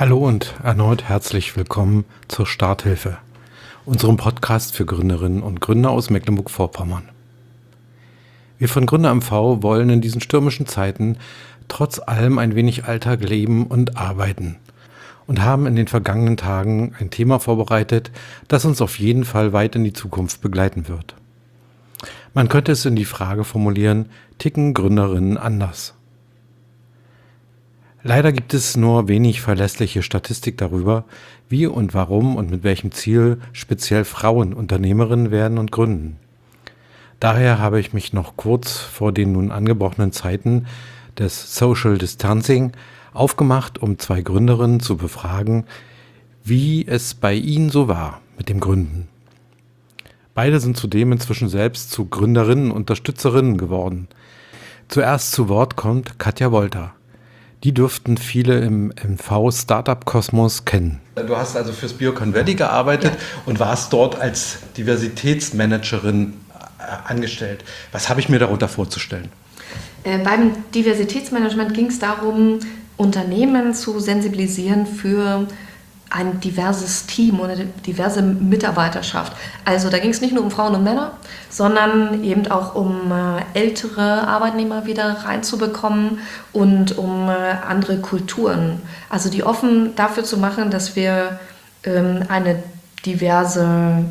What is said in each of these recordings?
Hallo und erneut herzlich willkommen zur Starthilfe, unserem Podcast für Gründerinnen und Gründer aus Mecklenburg-Vorpommern. Wir von Gründer MV wollen in diesen stürmischen Zeiten trotz allem ein wenig Alltag leben und arbeiten und haben in den vergangenen Tagen ein Thema vorbereitet, das uns auf jeden Fall weit in die Zukunft begleiten wird. Man könnte es in die Frage formulieren: Ticken Gründerinnen anders? Leider gibt es nur wenig verlässliche Statistik darüber, wie und warum und mit welchem Ziel speziell Frauen Unternehmerinnen werden und gründen. Daher habe ich mich noch kurz vor den nun angebrochenen Zeiten des Social Distancing aufgemacht, um 2 Gründerinnen zu befragen, wie es bei ihnen so war mit dem Gründen. Beide sind zudem inzwischen selbst zu Gründerinnen, Unterstützerinnen geworden. Zuerst zu Wort kommt Katja Wolter. Die dürften viele im MV-Startup-Kosmos kennen. Du hast also fürs Biocon Valley gearbeitet und warst dort als Diversitätsmanagerin angestellt. Was habe ich mir darunter vorzustellen? Beim Diversitätsmanagement ging es darum, Unternehmen zu sensibilisieren für ein diverses Team oder eine diverse Mitarbeiterschaft. Also da ging es nicht nur um Frauen und Männer, sondern eben auch um ältere Arbeitnehmer wieder reinzubekommen und um andere Kulturen. Also die offen dafür zu machen, dass wir eine diverse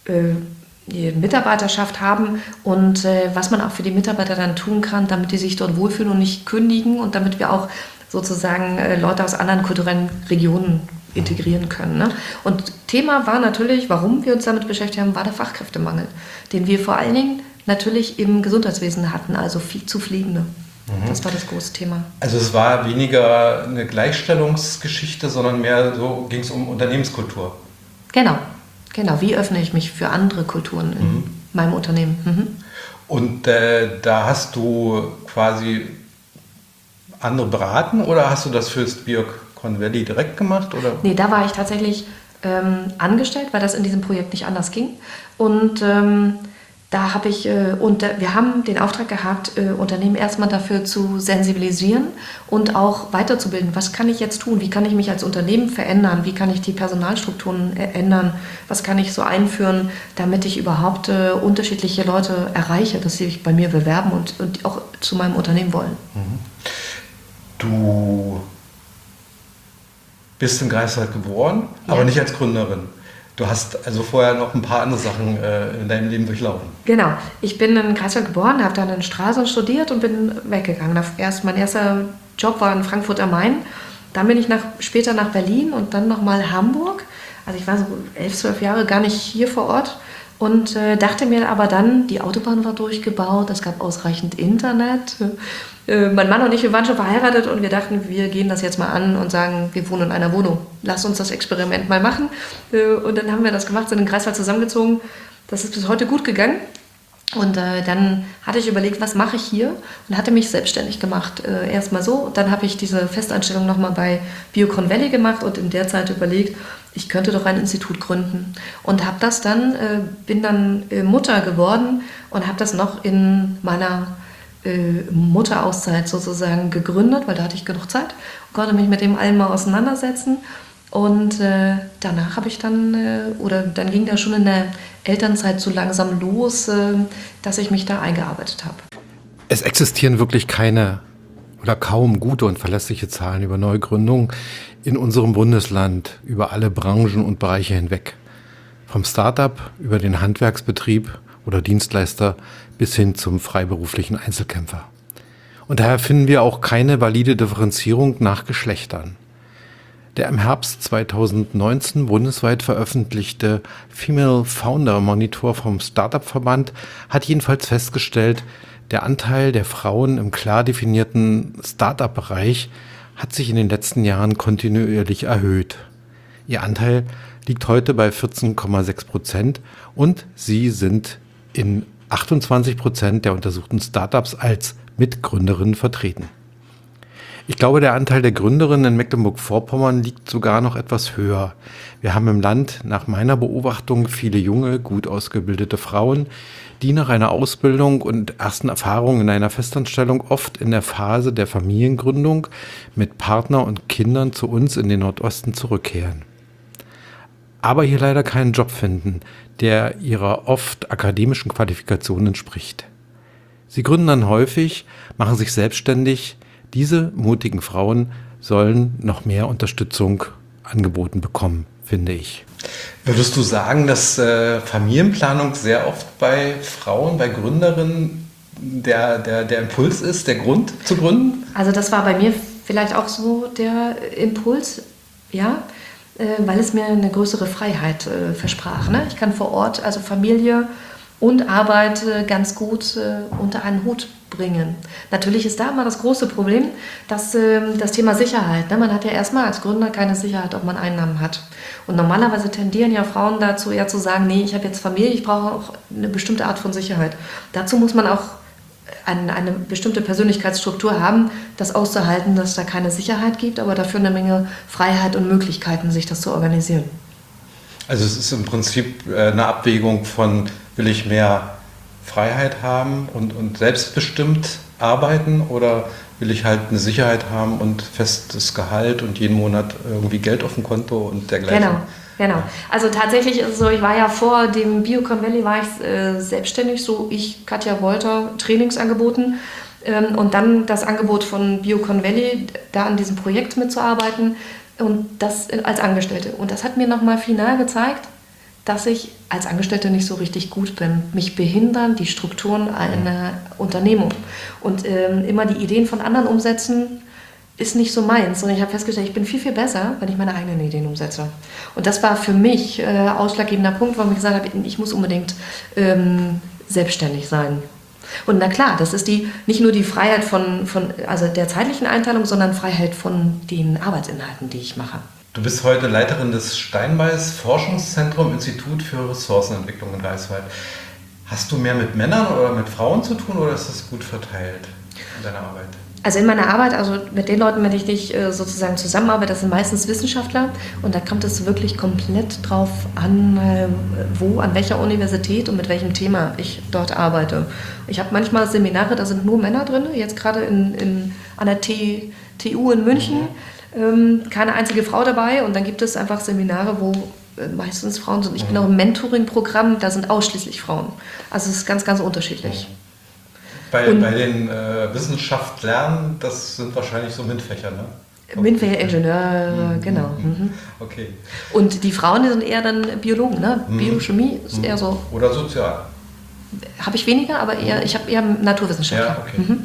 Mitarbeiterschaft haben und was man auch für die Mitarbeiter dann tun kann, damit die sich dort wohlfühlen und nicht kündigen und damit wir auch sozusagen Leute aus anderen kulturellen Regionen integrieren können. Ne? Und Thema war natürlich, warum wir uns damit beschäftigt haben, war der Fachkräftemangel, den wir vor allen Dingen natürlich im Gesundheitswesen hatten, also viel zu Pflegende. Das war das große Thema. Also es war weniger eine Gleichstellungsgeschichte, sondern mehr so ging es um Unternehmenskultur. Genau. Wie öffne ich mich für andere Kulturen in meinem Unternehmen. Und da hast du quasi andere beraten oder hast du das fürs Biocon Valley direkt gemacht? Oder? Nee, da war ich tatsächlich angestellt, weil das in diesem Projekt nicht anders ging. Und da habe ich, wir haben den Auftrag gehabt, Unternehmen erstmal dafür zu sensibilisieren und auch weiterzubilden. Was kann ich jetzt tun? Wie kann ich mich als Unternehmen verändern? Wie kann ich die Personalstrukturen ändern? Was kann ich so einführen, damit ich überhaupt unterschiedliche Leute erreiche, dass sie sich bei mir bewerben und auch zu meinem Unternehmen wollen? Du bist in Greifswald geboren, aber nicht als Gründerin. Du hast also vorher noch ein paar andere Sachen in deinem Leben durchlaufen. Genau. Ich bin in Greifswald geboren, habe dann in Stralsund studiert und bin weggegangen. Mein erster Job war in Frankfurt am Main. Dann bin ich später nach Berlin und dann nochmal Hamburg. Also ich war so 11, 12 Jahre gar nicht hier vor Ort. Und dachte mir aber dann, die Autobahn war durchgebaut, es gab ausreichend Internet. Mein Mann und ich, wir waren schon verheiratet und wir dachten, wir gehen das jetzt mal an und sagen, wir wohnen in einer Wohnung. Lass uns das Experiment mal machen. Und dann haben wir das gemacht, sind in Greifswald zusammengezogen. Das ist bis heute gut gegangen. Und dann hatte ich überlegt, was mache ich hier? Und hatte mich selbstständig gemacht. Erstmal so. Dann habe ich diese Festanstellung nochmal bei Biocon Valley gemacht und in der Zeit überlegt, ich könnte doch ein Institut gründen. Und habe das dann, bin dann Mutter geworden und habe das noch in meiner Mutterauszeit sozusagen gegründet, weil da hatte ich genug Zeit und konnte mich mit dem allem mal auseinandersetzen. Und danach habe ich dann ging da schon in der Elternzeit so langsam los, dass ich mich da eingearbeitet habe. Es existieren wirklich keine oder kaum gute und verlässliche Zahlen über Neugründungen in unserem Bundesland, über alle Branchen und Bereiche hinweg. Vom Startup über den Handwerksbetrieb oder Dienstleister bis hin zum freiberuflichen Einzelkämpfer. Und daher finden wir auch keine valide Differenzierung nach Geschlechtern. Der im Herbst 2019 bundesweit veröffentlichte Female Founder Monitor vom Startup-Verband hat jedenfalls festgestellt, der Anteil der Frauen im klar definierten Startup-Bereich hat sich in den letzten Jahren kontinuierlich erhöht. Ihr Anteil liegt heute bei 14,6% und sie sind in 28% der untersuchten Startups als Mitgründerinnen vertreten. Ich glaube, der Anteil der Gründerinnen in Mecklenburg-Vorpommern liegt sogar noch etwas höher. Wir haben im Land nach meiner Beobachtung viele junge, gut ausgebildete Frauen, die nach einer Ausbildung und ersten Erfahrungen in einer Festanstellung oft in der Phase der Familiengründung mit Partner und Kindern zu uns in den Nordosten zurückkehren. Aber hier leider keinen Job finden, der ihrer oft akademischen Qualifikation entspricht. Sie gründen dann häufig, machen sich selbstständig. Diese mutigen Frauen sollen noch mehr Unterstützung angeboten bekommen, finde ich. Würdest du sagen, dass Familienplanung sehr oft bei Frauen, bei Gründerinnen der Impuls ist, der Grund zu gründen? Also das war bei mir vielleicht auch so der Impuls, ja, weil es mir eine größere Freiheit versprach. Ne? Ich kann vor Ort, also Familie und Arbeit ganz gut unter einen Hut bringen. Natürlich ist da immer das große Problem, dass das Thema Sicherheit. Ne? Man hat ja erstmal als Gründer keine Sicherheit, ob man Einnahmen hat. Und normalerweise tendieren ja Frauen dazu, eher zu sagen, nee, ich habe jetzt Familie, ich brauche auch eine bestimmte Art von Sicherheit. Dazu muss man auch eine bestimmte Persönlichkeitsstruktur haben, das auszuhalten, dass da keine Sicherheit gibt, aber dafür eine Menge Freiheit und Möglichkeiten, sich das zu organisieren. Also es ist im Prinzip eine Abwägung von, will ich mehr Freiheit haben und selbstbestimmt arbeiten oder will ich halt eine Sicherheit haben und festes Gehalt und jeden Monat irgendwie Geld auf dem Konto und dergleichen. Genau. Also tatsächlich ist es so, ich war ja vor dem Biocon Valley war ich selbstständig, so ich, Katja Wolter, Trainings angeboten und dann das Angebot von Biocon Valley, da an diesem Projekt mitzuarbeiten und das als Angestellte. Und das hat mir nochmal final gezeigt, dass ich als Angestellte nicht so richtig gut bin. Mich behindern die Strukturen einer Unternehmung. Und immer die Ideen von anderen umsetzen, ist nicht so meins. Und ich habe festgestellt, ich bin viel, viel besser, wenn ich meine eigenen Ideen umsetze. Und das war für mich ausschlaggebender Punkt, warum ich gesagt habe, ich muss unbedingt selbstständig sein. Und na klar, das ist nicht nur die Freiheit also der zeitlichen Einteilung, sondern Freiheit von den Arbeitsinhalten, die ich mache. Du bist heute Leiterin des Steinbeis Forschungszentrum Institut für Ressourcenentwicklung in Greifswald. Hast du mehr mit Männern oder mit Frauen zu tun oder ist das gut verteilt in deiner Arbeit? Also in meiner Arbeit, also mit den Leuten, mit denen ich sozusagen zusammenarbeite, das sind meistens Wissenschaftler und da kommt es wirklich komplett drauf an, an welcher Universität und mit welchem Thema ich dort arbeite. Ich habe manchmal Seminare, da sind nur Männer drin, jetzt gerade an der TU in München, keine einzige Frau dabei und dann gibt es einfach Seminare, wo meistens Frauen sind. Ich bin auch im Mentoring-Programm, da sind ausschließlich Frauen. Also es ist ganz, ganz unterschiedlich. Bei den Wissenschaftlern, das sind wahrscheinlich so MINT-Fächer, ne? MINT-Fächer, Ingenieure, genau. Mhm. Okay. Und die Frauen, die sind eher dann Biologen, ne? Biochemie ist eher so. Oder Sozial. Habe ich weniger, aber ich habe eher Naturwissenschaftler. Ja,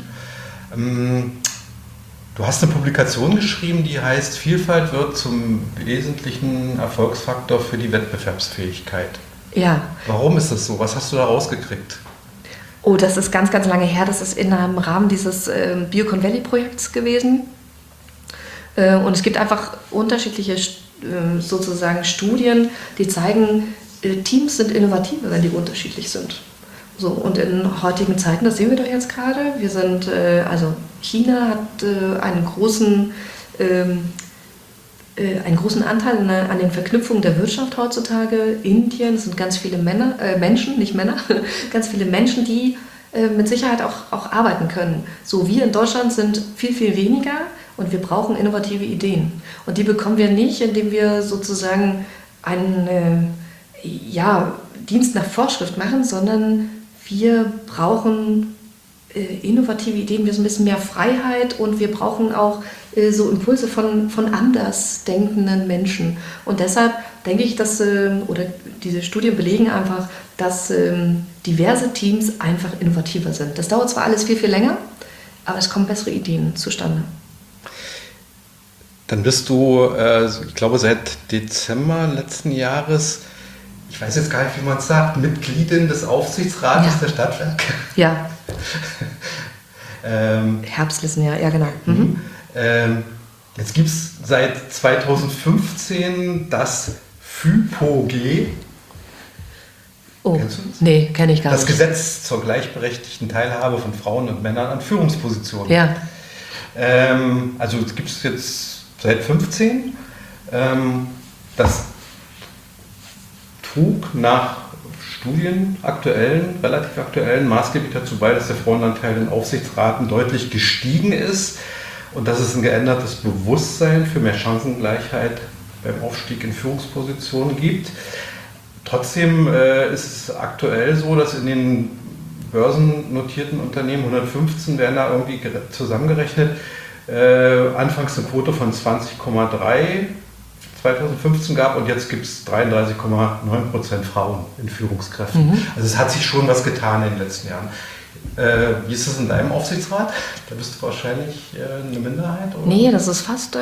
okay. Du hast eine Publikation geschrieben, die heißt, Vielfalt wird zum wesentlichen Erfolgsfaktor für die Wettbewerbsfähigkeit. Ja. Warum ist das so? Was hast du da rausgekriegt? Oh, das ist ganz, ganz lange her. Das ist in einem Rahmen dieses Biocon Valley Projekts gewesen. Und es gibt einfach unterschiedliche sozusagen Studien, die zeigen, Teams sind innovativer, wenn die unterschiedlich sind. So, und in heutigen Zeiten, das sehen wir doch jetzt gerade, wir sind, also China hat einen großen Anteil an den Verknüpfungen der Wirtschaft heutzutage. Indien, es sind ganz viele Menschen, nicht Männer, ganz viele Menschen, die mit Sicherheit auch arbeiten können. So, wir in Deutschland sind viel, viel weniger und wir brauchen innovative Ideen. Und die bekommen wir nicht, indem wir sozusagen einen Dienst nach Vorschrift machen, sondern wir brauchen innovative Ideen, wir müssen ein bisschen mehr Freiheit und wir brauchen auch so Impulse von andersdenkenden Menschen. Und deshalb denke ich, dass diese Studien belegen einfach, dass diverse Teams einfach innovativer sind. Das dauert zwar alles viel, viel länger, aber es kommen bessere Ideen zustande. Dann bist du, ich glaube, seit Dezember letzten Jahres, ich weiß jetzt gar nicht, wie man es sagt, Mitgliedin des Aufsichtsrates der Stadtwerke. Ja. Herbst letzten Jahr, ja genau. Mhm. Jetzt gibt es seit 2015 das FyPoG. Oh, nee, kenne ich gar nicht. Das Gesetz zur gleichberechtigten Teilhabe von Frauen und Männern an Führungspositionen. Ja. Also es gibt es jetzt seit 15. Das trug nach Studien relativ aktuellen, maßgeblich dazu bei, dass der Frauenanteil in Aufsichtsraten deutlich gestiegen ist und dass es ein geändertes Bewusstsein für mehr Chancengleichheit beim Aufstieg in Führungspositionen gibt. Trotzdem ist es aktuell so, dass in den börsennotierten Unternehmen, 115 werden da irgendwie zusammengerechnet, anfangs eine Quote von 20,3 2015 gab und jetzt gibt es 33,9% Frauen in Führungskräften. Also es hat sich schon was getan in den letzten Jahren. Wie ist das in deinem Aufsichtsrat? Da bist du wahrscheinlich eine Minderheit? Oder? Nee, das ist fast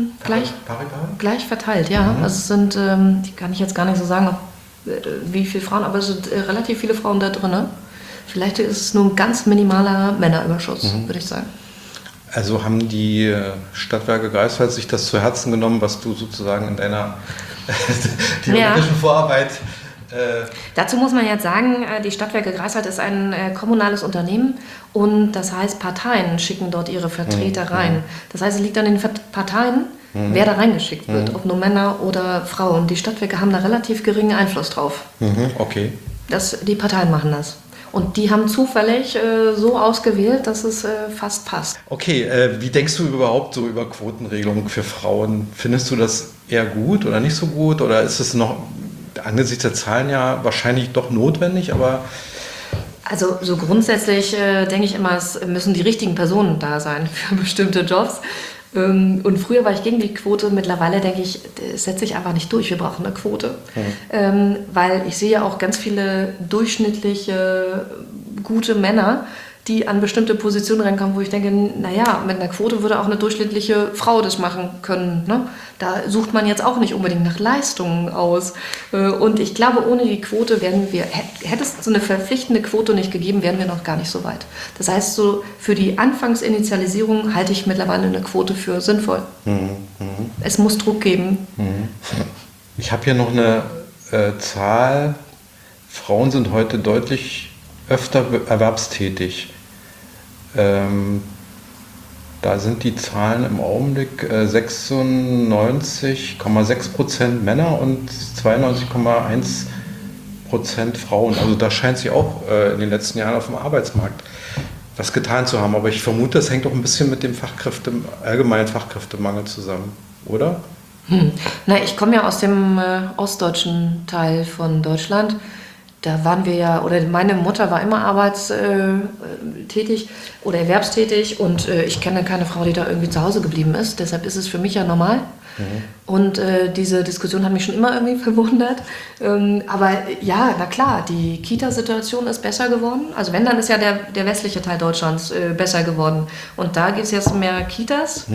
gleich verteilt, ja. Also es sind, die kann ich jetzt gar nicht so sagen, wie viele Frauen, aber es sind relativ viele Frauen da drin. Ne? Vielleicht ist es nur ein ganz minimaler Männerüberschuss, würde ich sagen. Also haben die Stadtwerke Greifswald sich das zu Herzen genommen, was du sozusagen in deiner theoretischen Vorarbeit... Dazu muss man jetzt sagen, die Stadtwerke Greifswald ist ein kommunales Unternehmen und das heißt, Parteien schicken dort ihre Vertreter rein. Das heißt, es liegt an den Parteien, wer da reingeschickt wird, ob nur Männer oder Frauen. Die Stadtwerke haben da relativ geringen Einfluss drauf. Okay. Die Parteien machen das. Und die haben zufällig so ausgewählt, dass es fast passt. Okay, wie denkst du überhaupt so über Quotenregelungen für Frauen? Findest du das eher gut oder nicht so gut? Oder ist es noch angesichts der Zahlen ja wahrscheinlich doch notwendig, aber... Also so grundsätzlich denke ich immer, es müssen die richtigen Personen da sein für bestimmte Jobs. Und früher war ich gegen die Quote, mittlerweile denke ich, das setzt sich einfach nicht durch, wir brauchen eine Quote. Weil ich sehe auch ganz viele durchschnittliche, gute Männer, die an bestimmte Positionen reinkommen, wo ich denke, naja, mit einer Quote würde auch eine durchschnittliche Frau das machen können. Ne? Da sucht man jetzt auch nicht unbedingt nach Leistungen aus. Und ich glaube, ohne die Quote hätte es so eine verpflichtende Quote nicht gegeben, wären wir noch gar nicht so weit. Das heißt, so für die Anfangsinitialisierung halte ich mittlerweile eine Quote für sinnvoll. Es muss Druck geben. Ich habe hier noch eine Zahl. Frauen sind heute deutlich öfter erwerbstätig. Da sind die Zahlen im Augenblick 96,6% Männer und 92,1% Frauen. Also da scheint sich auch in den letzten Jahren auf dem Arbeitsmarkt was getan zu haben. Aber ich vermute, das hängt auch ein bisschen mit dem allgemeinen Fachkräftemangel zusammen, oder? Na, ich komme ja aus dem ostdeutschen Teil von Deutschland. Da waren wir ja, oder meine Mutter war immer arbeitstätig oder erwerbstätig und ich kenne keine Frau, die da irgendwie zu Hause geblieben ist. Deshalb ist es für mich ja normal. Und diese Diskussion hat mich schon immer irgendwie verwundert. Aber ja, na klar, die Kita-Situation ist besser geworden. Also wenn, dann ist ja der westliche Teil Deutschlands besser geworden. Und da gibt es jetzt mehr Kitas.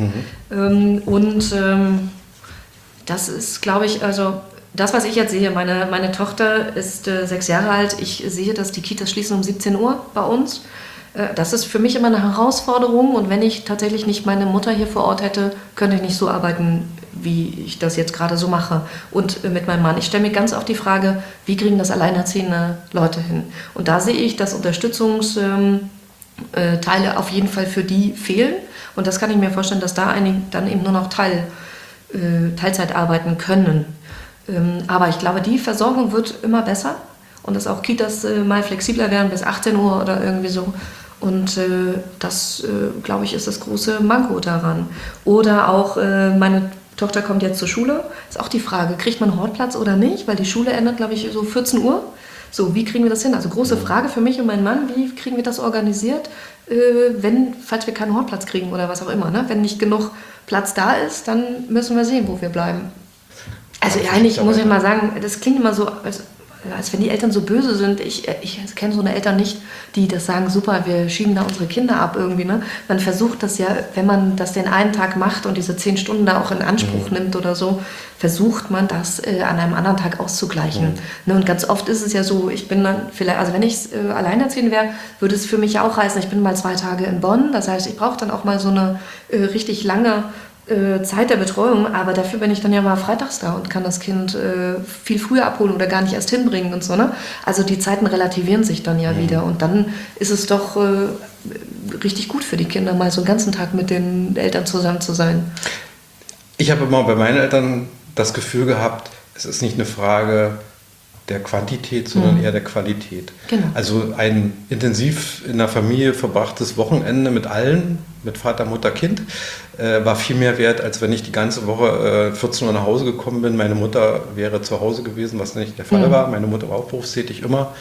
Das ist, glaube ich, also... Das, was ich jetzt sehe, meine Tochter ist 6 Jahre alt. Ich sehe, dass die Kitas schließen um 17 Uhr bei uns. Das ist für mich immer eine Herausforderung. Und wenn ich tatsächlich nicht meine Mutter hier vor Ort hätte, könnte ich nicht so arbeiten, wie ich das jetzt gerade so mache. Und mit meinem Mann. Ich stelle mir ganz oft die Frage, wie kriegen das alleinerziehende Leute hin? Und da sehe ich, dass Unterstützungsteile auf jeden Fall für die fehlen. Und das kann ich mir vorstellen, dass da einige dann eben nur noch Teilzeit arbeiten können. Aber ich glaube, die Versorgung wird immer besser und dass auch Kitas mal flexibler werden bis 18 Uhr oder irgendwie so. Und das, glaube ich, ist das große Manko daran. Oder auch, meine Tochter kommt jetzt zur Schule. Ist auch die Frage, kriegt man Hortplatz oder nicht? Weil die Schule endet, glaube ich, so 14 Uhr. So, wie kriegen wir das hin? Also große Frage für mich und meinen Mann, wie kriegen wir das organisiert, falls wir keinen Hortplatz kriegen oder was auch immer. Ne? Wenn nicht genug Platz da ist, dann müssen wir sehen, wo wir bleiben. Also eigentlich muss ich mal sagen, das klingt immer so, als wenn die Eltern so böse sind. Ich kenne so eine Eltern nicht, die das sagen, super, wir schieben da unsere Kinder ab irgendwie. Ne? Man versucht das ja, wenn man das den einen Tag macht und diese 10 Stunden da auch in Anspruch nimmt oder so, versucht man das an einem anderen Tag auszugleichen. Ne? Und ganz oft ist es ja so, ich bin dann vielleicht, also wenn ich alleinerziehend wäre, würde es für mich ja auch heißen, ich bin mal 2 Tage in Bonn. Das heißt, ich brauche dann auch mal so eine richtig lange Zeit der Betreuung, aber dafür bin ich dann ja mal freitags da und kann das Kind viel früher abholen oder gar nicht erst hinbringen und so. Ne? Also die Zeiten relativieren sich dann ja wieder und dann ist es doch richtig gut für die Kinder, mal so einen ganzen Tag mit den Eltern zusammen zu sein. Ich habe immer bei meinen Eltern das Gefühl gehabt, es ist nicht eine Frage der Quantität, sondern eher der Qualität. Genau. Also ein intensiv in der Familie verbrachtes Wochenende mit allen, mit Vater, Mutter, Kind, war viel mehr wert, als wenn ich die ganze Woche 14 Uhr nach Hause gekommen bin. Meine Mutter wäre zu Hause gewesen, was nicht der Fall war. Meine Mutter war auch berufstätig immer.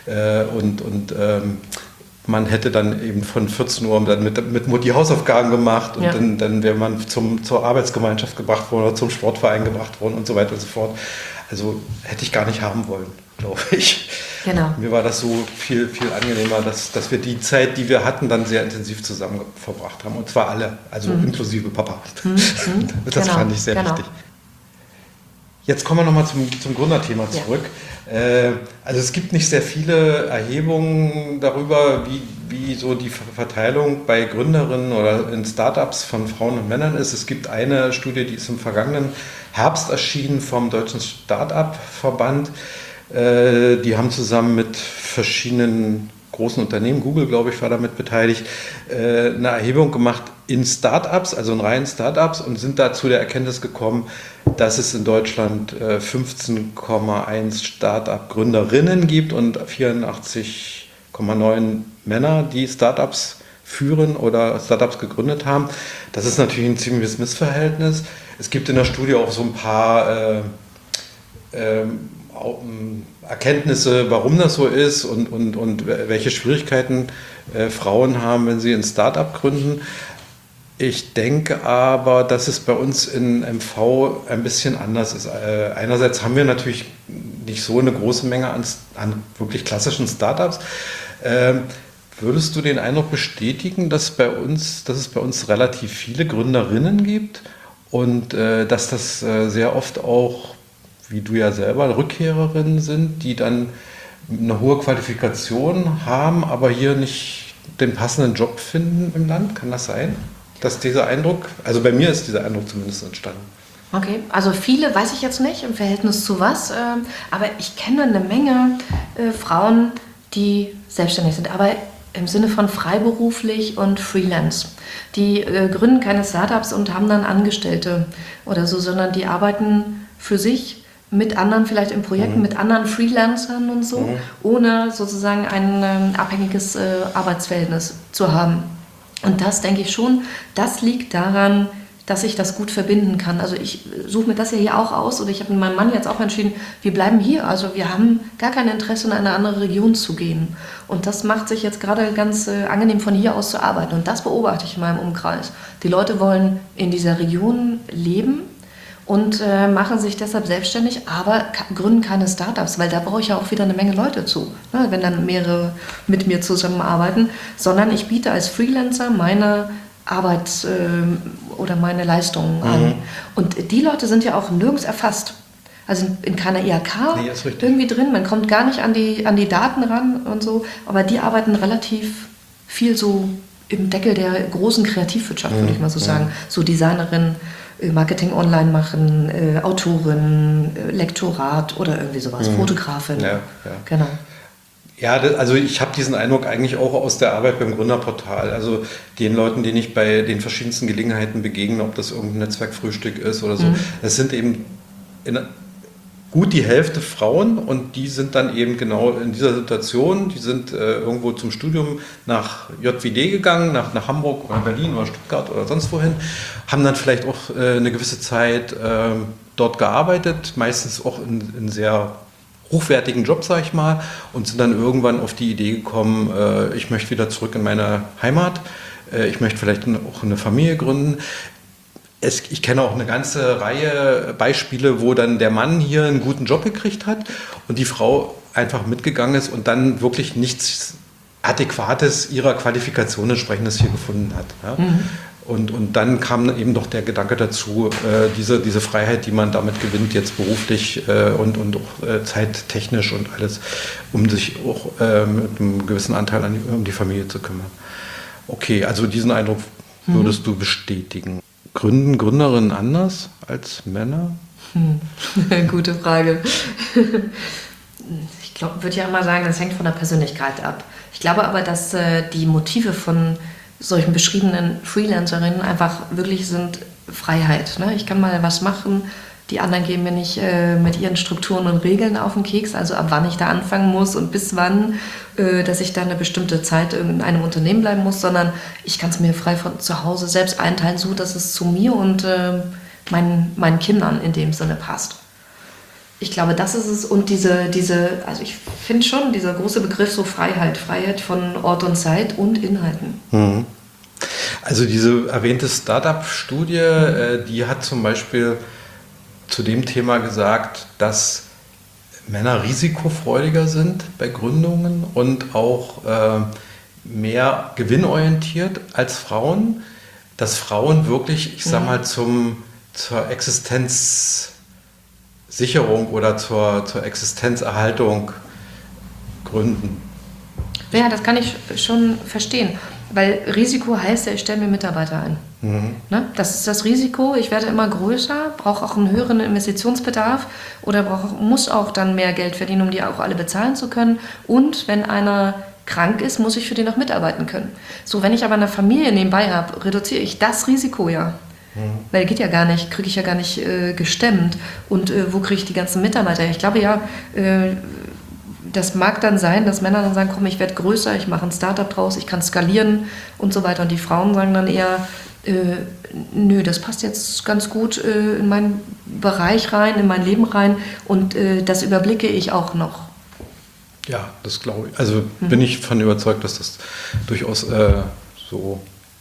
Man hätte dann eben von 14 Uhr dann mit Mutti Hausaufgaben gemacht und dann wäre man zur Arbeitsgemeinschaft gebracht worden oder zum Sportverein gebracht worden und so weiter und so fort. Also hätte ich gar nicht haben wollen, glaube ich. Genau. Mir war das so viel, viel angenehmer, dass wir die Zeit, die wir hatten, dann sehr intensiv zusammen verbracht haben. Und zwar alle, also inklusive Papa. Das fand ich sehr wichtig. Jetzt kommen wir nochmal zum Gründerthema zurück. Also es gibt nicht sehr viele Erhebungen darüber, wie so die Verteilung bei Gründerinnen oder in Startups von Frauen und Männern ist. Es gibt eine Studie, die ist im vergangenen Herbst erschienen vom Deutschen Startup-Verband. Die haben zusammen mit verschiedenen großen Unternehmen, Google, glaube ich, war damit beteiligt, eine Erhebung gemacht in Startups, also in reinen Startups, und sind da zu der Erkenntnis gekommen, dass es in Deutschland 15,1 Startup-Gründerinnen gibt und 84,9 Männer, die Startups führen oder Startups gegründet haben. Das ist natürlich ein ziemliches Missverhältnis. Es gibt in der Studie auch so ein paar Erkenntnisse, warum das so ist und welche Schwierigkeiten Frauen haben, wenn sie ein Startup gründen. Ich denke aber, dass es bei uns in MV ein bisschen anders ist. Einerseits haben wir natürlich nicht so eine große Menge an wirklich klassischen Startups. Würdest du den Eindruck bestätigen, dass es bei uns relativ viele Gründerinnen gibt und dass das sehr oft auch, wie du ja selber, Rückkehrerinnen sind, die dann eine hohe Qualifikation haben, aber hier nicht den passenden Job finden im Land? Kann das sein? Dass dieser Eindruck, also bei mir ist dieser Eindruck zumindest entstanden. Okay, also viele weiß ich jetzt nicht im Verhältnis zu was, aber ich kenne eine Menge Frauen, die selbstständig sind, aber im Sinne von freiberuflich und Freelance. Die gründen keine Startups und haben dann Angestellte oder so, sondern die arbeiten für sich mit anderen, vielleicht in Projekten, mit anderen Freelancern und so, ohne sozusagen ein abhängiges Arbeitsverhältnis zu haben. Und das denke ich schon, das liegt daran, dass ich das gut verbinden kann. Also ich suche mir das ja hier auch aus oder ich habe mit meinem Mann jetzt auch entschieden, wir bleiben hier. Also wir haben gar kein Interesse, in eine andere Region zu gehen. Und das macht sich jetzt gerade ganz angenehm, von hier aus zu arbeiten. Und das beobachte ich in meinem Umkreis. Die Leute wollen in dieser Region leben und machen sich deshalb selbstständig, aber gründen keine Startups, weil da brauche ich ja auch wieder eine Menge Leute zu, ne, wenn dann mehrere mit mir zusammenarbeiten, sondern ich biete als Freelancer meine Arbeit oder meine Leistungen an. Und die Leute sind ja auch nirgends erfasst. Also in keiner IHK irgendwie drin, man kommt gar nicht an die Daten ran und so, aber die arbeiten relativ viel so im Deckel der großen Kreativwirtschaft, würde ich mal so sagen. So Designerin, Marketing online machen, Autorin, Lektorat oder irgendwie sowas, Fotografin. Ja. Genau. Ja, also ich habe diesen Eindruck eigentlich auch aus der Arbeit beim Gründerportal. Also den Leuten, denen ich bei den verschiedensten Gelegenheiten begegne, ob das irgendein Netzwerkfrühstück ist oder so, das sind eben gut die Hälfte Frauen und die sind dann eben genau in dieser Situation, die sind irgendwo zum Studium nach JWD gegangen, nach Hamburg oder Berlin oder Stuttgart oder sonst wohin, haben dann vielleicht auch eine gewisse Zeit dort gearbeitet, meistens auch in sehr hochwertigen Job, sag ich mal, und sind dann irgendwann auf die Idee gekommen, ich möchte wieder zurück in meine Heimat, ich möchte vielleicht auch eine Familie gründen. Ich kenne auch eine ganze Reihe Beispiele, wo dann der Mann hier einen guten Job gekriegt hat und die Frau einfach mitgegangen ist und dann wirklich nichts Adäquates ihrer Qualifikation entsprechendes hier gefunden hat. Ja? Und dann kam eben doch der Gedanke dazu, diese Freiheit, die man damit gewinnt, jetzt beruflich und auch zeittechnisch und alles, um sich auch mit einem gewissen Anteil um die Familie zu kümmern. Okay, also diesen Eindruck würdest du bestätigen. Gründen Gründerinnen anders als Männer? Gute Frage. Ich glaube, würde ja immer sagen, das hängt von der Persönlichkeit ab. Ich glaube aber, dass die Motive von solchen beschriebenen Freelancerinnen einfach wirklich sind Freiheit. Ne? Ich kann mal was machen, die anderen gehen mir nicht mit ihren Strukturen und Regeln auf den Keks, also ab wann ich da anfangen muss und bis wann, dass ich da eine bestimmte Zeit in einem Unternehmen bleiben muss, sondern ich kann es mir frei von zu Hause selbst einteilen, so dass es zu mir und meinen Kindern in dem Sinne passt. Ich glaube, das ist es. Und also ich finde schon, dieser große Begriff so Freiheit von Ort und Zeit und Inhalten. Mhm. Also diese erwähnte Startup-Studie, die hat zum Beispiel zu dem Thema gesagt, dass Männer risikofreudiger sind bei Gründungen und auch mehr gewinnorientiert als Frauen. Dass Frauen wirklich, ich sag mal, zur Existenzsicherung oder zur Existenzerhaltung gründen. Ja, das kann ich schon verstehen, weil Risiko heißt ja, ich stelle mir Mitarbeiter ein. Mhm. Ne? Das ist das Risiko, ich werde immer größer, brauche auch einen höheren Investitionsbedarf oder muss auch dann mehr Geld verdienen, um die auch alle bezahlen zu können. Und wenn einer krank ist, muss ich für den auch mitarbeiten können. So, wenn ich aber eine Familie nebenbei habe, reduziere ich das Risiko ja. Weil geht ja gar nicht, kriege ich ja gar nicht gestemmt. Und wo kriege ich die ganzen Mitarbeiter? Ich glaube ja, das mag dann sein, dass Männer dann sagen, komm, ich werde größer, ich mache ein Startup draus, ich kann skalieren und so weiter. Und die Frauen sagen dann eher, nö, das passt jetzt ganz gut in meinen Bereich rein, in mein Leben rein und das überblicke ich auch noch. Ja, das glaube ich. Also bin ich von überzeugt, dass das durchaus so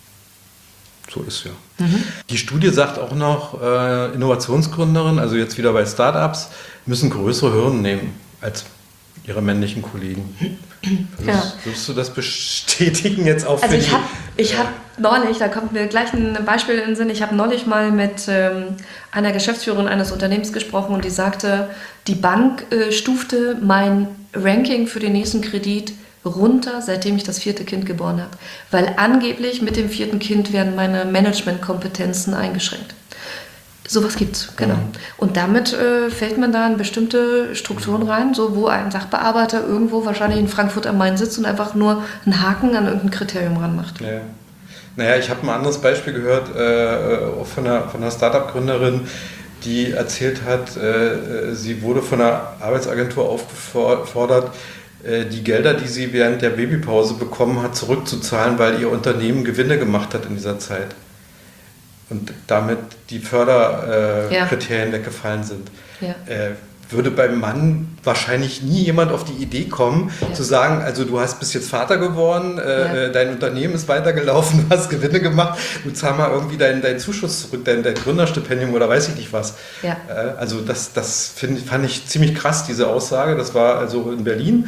ist, ja. Die Studie sagt auch noch, Innovationsgründerinnen, also jetzt wieder bei Startups, müssen größere Hürden nehmen als ihre männlichen Kollegen. Würdest du das bestätigen jetzt auch? Also ich habe neulich, da kommt mir gleich ein Beispiel in den Sinn, ich habe neulich mal mit einer Geschäftsführerin eines Unternehmens gesprochen und die sagte, die Bank stufte mein Ranking für den nächsten Kredit runter, seitdem ich das 4. Kind geboren habe. Weil angeblich mit dem 4. Kind werden meine Managementkompetenzen eingeschränkt. Sowas gibt's, genau. Und damit fällt man da in bestimmte Strukturen rein, so wo ein Sachbearbeiter irgendwo wahrscheinlich in Frankfurt am Main sitzt und einfach nur einen Haken an irgendein Kriterium ranmacht. Ja. Naja, ich habe ein anderes Beispiel gehört von einer Startup-Gründerin, die erzählt hat, sie wurde von einer Arbeitsagentur aufgefordert, die Gelder, die sie während der Babypause bekommen hat, zurückzuzahlen, weil ihr Unternehmen Gewinne gemacht hat in dieser Zeit. Und damit die Förderkriterien weggefallen sind. Ja. Würde beim Mann wahrscheinlich nie jemand auf die Idee kommen, zu sagen, also du bist jetzt Vater geworden, dein Unternehmen ist weitergelaufen, du hast Gewinne gemacht, du zahl mal irgendwie deinen Zuschuss zurück, dein Gründerstipendium oder weiß ich nicht was. Ja. Also das fand ich ziemlich krass, diese Aussage. Das war also in Berlin.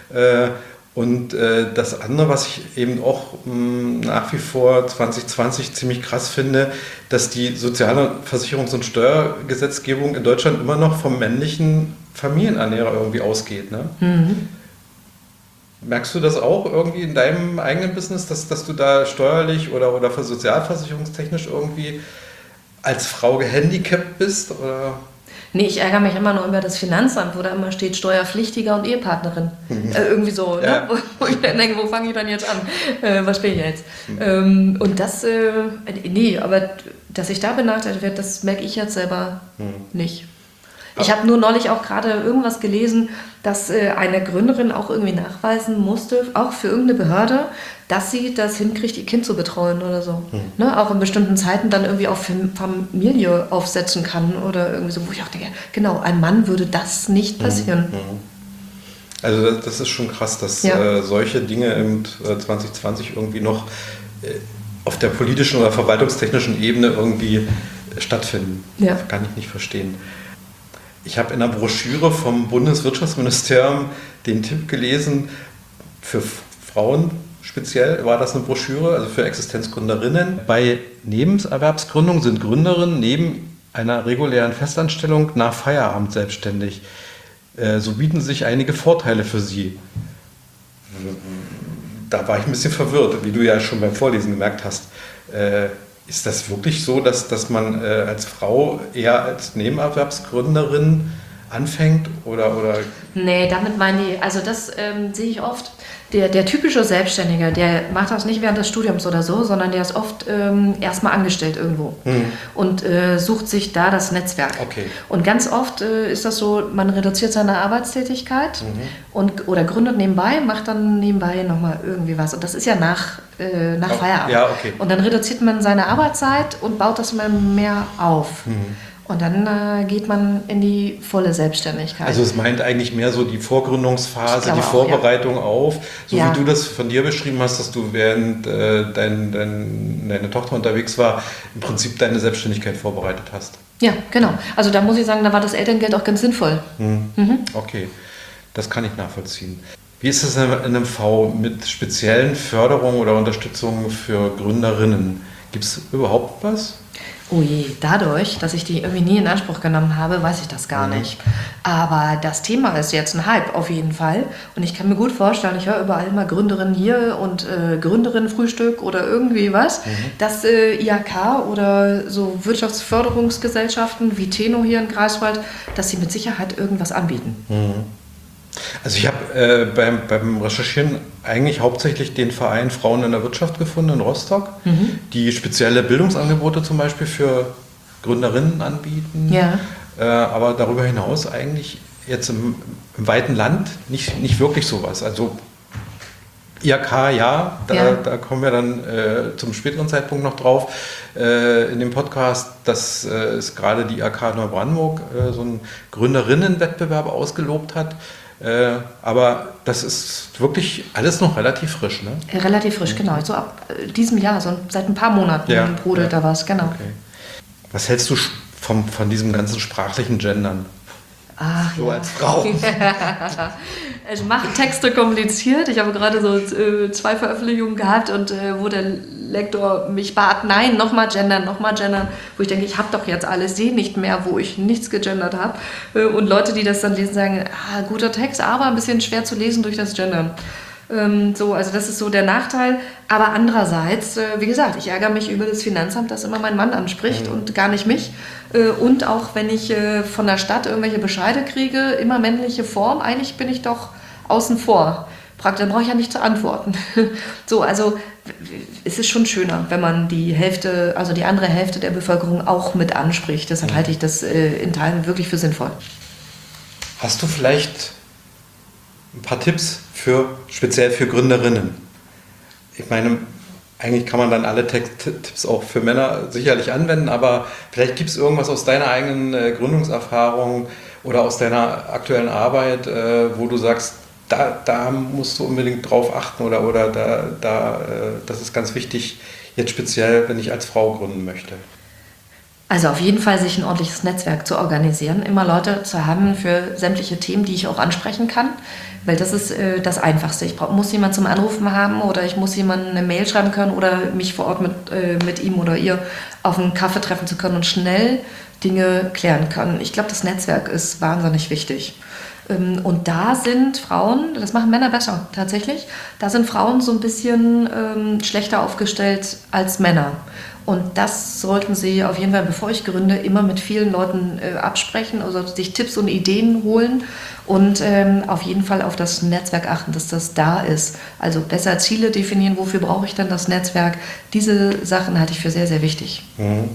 Und das andere, was ich eben auch nach wie vor 2020 ziemlich krass finde, dass die soziale Versicherungs- und Steuergesetzgebung in Deutschland immer noch vom männlichen Familienernährer irgendwie ausgeht. Ne? Mhm. Merkst du das auch irgendwie in deinem eigenen Business, dass du da steuerlich oder für sozialversicherungstechnisch irgendwie als Frau gehandicapt bist? Oder? Nee, ich ärgere mich immer nur über das Finanzamt, wo da immer steht Steuerpflichtiger und Ehepartnerin. Irgendwie so, ne? Wo ich dann denke, wo fange ich dann jetzt an? Was spiele ich jetzt? Und das, nee, aber dass ich da benachteiligt werde, das merke ich jetzt selber nicht. Ich habe nur neulich auch gerade irgendwas gelesen, dass eine Gründerin auch irgendwie nachweisen musste, auch für irgendeine Behörde, dass sie das hinkriegt, ihr Kind zu betreuen oder so. Ne? Auch in bestimmten Zeiten dann irgendwie auf Familie aufsetzen kann oder irgendwie so, wo ich auch denke, genau, ein Mann würde das nicht passieren. Also das ist schon krass, dass solche Dinge im 2020 irgendwie noch auf der politischen oder verwaltungstechnischen Ebene irgendwie stattfinden. Ja. Das kann ich nicht verstehen. Ich habe in einer Broschüre vom Bundeswirtschaftsministerium den Tipp gelesen, für Frauen speziell war das eine Broschüre, also für Existenzgründerinnen. Bei Nebenerwerbsgründung sind Gründerinnen neben einer regulären Festanstellung nach Feierabend selbstständig. So bieten sich einige Vorteile für sie. Da war ich ein bisschen verwirrt, wie du ja schon beim Vorlesen gemerkt hast. Ist das wirklich so, dass man als Frau eher als Nebenerwerbsgründerin anfängt oder? Nee, damit meinen die, also das sehe ich oft. Der typische Selbstständige, der macht das nicht während des Studiums oder so, sondern der ist oft erstmal angestellt irgendwo und sucht sich da das Netzwerk. Okay. Und ganz oft ist das so, man reduziert seine Arbeitstätigkeit oder gründet nebenbei, macht dann nebenbei nochmal irgendwie was. Und das ist ja nach Feierabend. Ja, okay. Und dann reduziert man seine Arbeitszeit und baut das immer mehr auf. Und dann geht man in die volle Selbstständigkeit. Also es meint eigentlich mehr so die Vorgründungsphase, die auch, Vorbereitung auf, so Ja. wie du das von dir beschrieben hast, dass du während deine Tochter unterwegs war, im Prinzip deine Selbstständigkeit vorbereitet hast. Ja, genau. Also da muss ich sagen, da war das Elterngeld auch ganz sinnvoll. Okay, das kann ich nachvollziehen. Wie ist es in einem V mit speziellen Förderungen oder Unterstützungen für Gründerinnen? Gibt es überhaupt was? Oh je, dadurch, dass ich die irgendwie nie in Anspruch genommen habe, weiß ich das gar nicht. Aber das Thema ist jetzt ein Hype auf jeden Fall. Und ich kann mir gut vorstellen, ich höre überall immer Gründerinnen hier und Gründerinnenfrühstück oder irgendwie was, dass IHK oder so Wirtschaftsförderungsgesellschaften wie Tenno hier in Greifswald, dass sie mit Sicherheit irgendwas anbieten. Also ich habe beim Recherchieren eigentlich hauptsächlich den Verein Frauen in der Wirtschaft gefunden in Rostock, die spezielle Bildungsangebote zum Beispiel für Gründerinnen anbieten. Ja. Aber darüber hinaus eigentlich jetzt im weiten Land nicht wirklich sowas. Also IHK, ja, da kommen wir dann zum späteren Zeitpunkt noch drauf in dem Podcast, dass es gerade die IHK Neubrandenburg so einen Gründerinnenwettbewerb ausgelobt hat. Aber das ist wirklich alles noch relativ frisch, ne? Relativ frisch, genau. So ab diesem Jahr, so seit ein paar Monaten brodelt da was, genau. Okay. Was hältst du von diesem ganzen sprachlichen Gendern? Ach, So als Frau. Also macht Texte kompliziert. Ich habe gerade so 2 Veröffentlichungen gehabt und wo der Lektor mich bat, nein, nochmal gendern, wo ich denke, ich habe doch jetzt alles, sehe nicht mehr, wo ich nichts gegendert habe. Und Leute, die das dann lesen, sagen, guter Text, aber ein bisschen schwer zu lesen durch das Gendern. Also das ist so der Nachteil. Aber andererseits, wie gesagt, ich ärgere mich über das Finanzamt, das immer meinen Mann anspricht und gar nicht mich. Und auch wenn ich von der Stadt irgendwelche Bescheide kriege, immer männliche Form, eigentlich bin ich doch außen vor. Dann brauche ich ja nicht zu antworten. Also es ist schon schöner, wenn man die Hälfte, also die andere Hälfte der Bevölkerung auch mit anspricht. Deshalb halte ich das in Teilen wirklich für sinnvoll. Hast du vielleicht ein paar Tipps speziell für Gründerinnen? Ich meine, eigentlich kann man dann alle Tipps auch für Männer sicherlich anwenden, aber vielleicht gibt es irgendwas aus deiner eigenen Gründungserfahrung oder aus deiner aktuellen Arbeit, wo du sagst, da musst du unbedingt drauf achten oder das ist ganz wichtig, jetzt speziell, wenn ich als Frau gründen möchte. Also auf jeden Fall sich ein ordentliches Netzwerk zu organisieren, immer Leute zu haben für sämtliche Themen, die ich auch ansprechen kann, weil das ist das Einfachste. Ich muss jemanden zum Anrufen haben oder ich muss jemanden eine Mail schreiben können oder mich vor Ort mit ihm oder ihr auf einen Kaffee treffen zu können und schnell Dinge klären können. Ich glaube, das Netzwerk ist wahnsinnig wichtig. Und da sind Frauen, das machen Männer besser tatsächlich, da sind Frauen so ein bisschen schlechter aufgestellt als Männer. Und das sollten Sie auf jeden Fall, bevor ich gründe, immer mit vielen Leuten absprechen, also sich Tipps und Ideen holen und auf jeden Fall auf das Netzwerk achten, dass das da ist. Also besser Ziele definieren, wofür brauche ich dann das Netzwerk. Diese Sachen halte ich für sehr, sehr wichtig.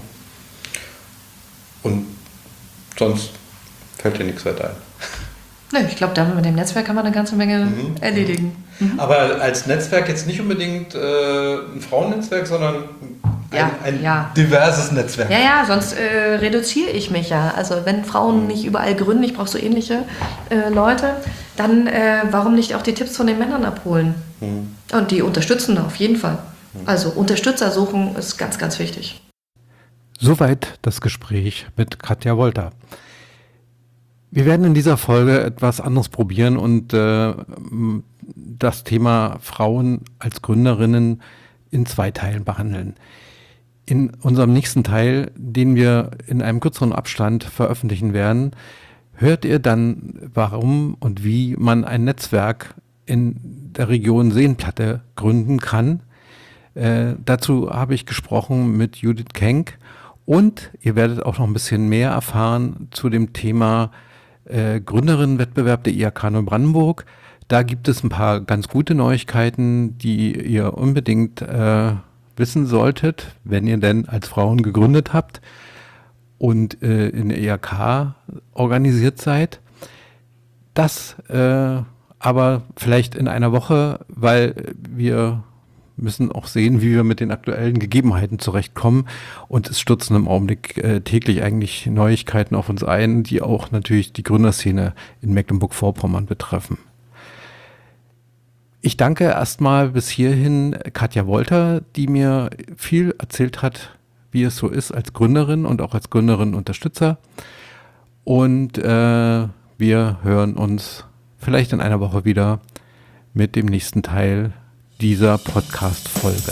Und sonst fällt dir nichts weiter ein? Nö, ich glaube, damit mit dem Netzwerk kann man eine ganze Menge erledigen. Aber als Netzwerk jetzt nicht unbedingt ein Frauennetzwerk, sondern ein diverses Netzwerk. Ja, sonst reduziere ich mich ja. Also wenn Frauen nicht überall gründen, ich brauche so ähnliche Leute, dann warum nicht auch die Tipps von den Männern abholen? Und die unterstützen auf jeden Fall. Also Unterstützer suchen ist ganz, ganz wichtig. Soweit das Gespräch mit Katja Wolter. Wir werden in dieser Folge etwas anderes probieren und das Thema Frauen als Gründerinnen in 2 Teilen behandeln. In unserem nächsten Teil, den wir in einem kürzeren Abstand veröffentlichen werden, hört ihr dann, warum und wie man ein Netzwerk in der Region Seenplatte gründen kann, Dazu habe ich gesprochen mit Judith Kenk und ihr werdet auch noch ein bisschen mehr erfahren zu dem Thema Gründerinnenwettbewerb der IHK Neubrandenburg. Da gibt es ein paar ganz gute Neuigkeiten, die ihr unbedingt wissen solltet, wenn ihr denn als Frauen gegründet habt und in der IHK organisiert seid. Das aber vielleicht in einer Woche, weil wir müssen auch sehen, wie wir mit den aktuellen Gegebenheiten zurechtkommen. Und es stürzen im Augenblick täglich eigentlich Neuigkeiten auf uns ein, die auch natürlich die Gründerszene in Mecklenburg-Vorpommern betreffen. Ich danke erstmal bis hierhin Katja Wolter, die mir viel erzählt hat, wie es so ist als Gründerin und auch als Gründerin-Unterstützer. Und wir hören uns vielleicht in einer Woche wieder mit dem nächsten Teil dieser Podcast-Folge.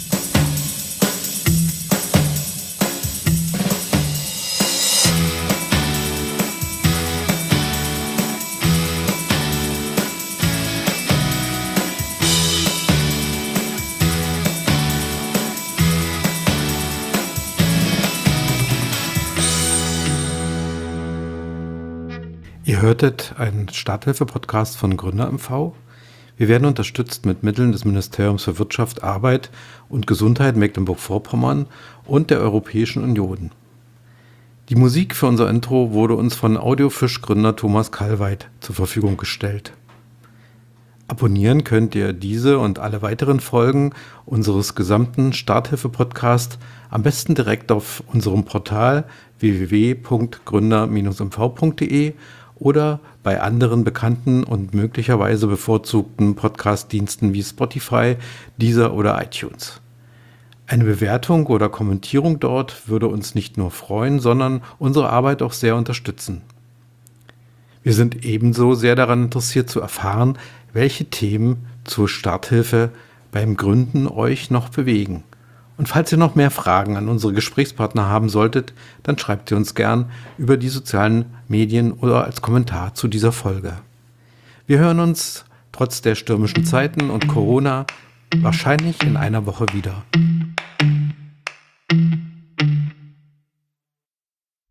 Ihr hörtet einen Starthilfe-Podcast von Gründer MV. Wir werden unterstützt mit Mitteln des Ministeriums für Wirtschaft, Arbeit und Gesundheit Mecklenburg-Vorpommern und der Europäischen Union. Die Musik für unser Intro wurde uns von Audiofisch-Gründer Thomas Kalweit zur Verfügung gestellt. Abonnieren könnt ihr diese und alle weiteren Folgen unseres gesamten Starthilfe-Podcasts am besten direkt auf unserem Portal www.gründer-mv.de oder bei anderen bekannten und möglicherweise bevorzugten Podcast-Diensten wie Spotify, Deezer oder iTunes. Eine Bewertung oder Kommentierung dort würde uns nicht nur freuen, sondern unsere Arbeit auch sehr unterstützen. Wir sind ebenso sehr daran interessiert zu erfahren, welche Themen zur Starthilfe beim Gründen euch noch bewegen. Und falls ihr noch mehr Fragen an unsere Gesprächspartner haben solltet, dann schreibt ihr uns gern über die sozialen Medien oder als Kommentar zu dieser Folge. Wir hören uns trotz der stürmischen Zeiten und Corona wahrscheinlich in einer Woche wieder.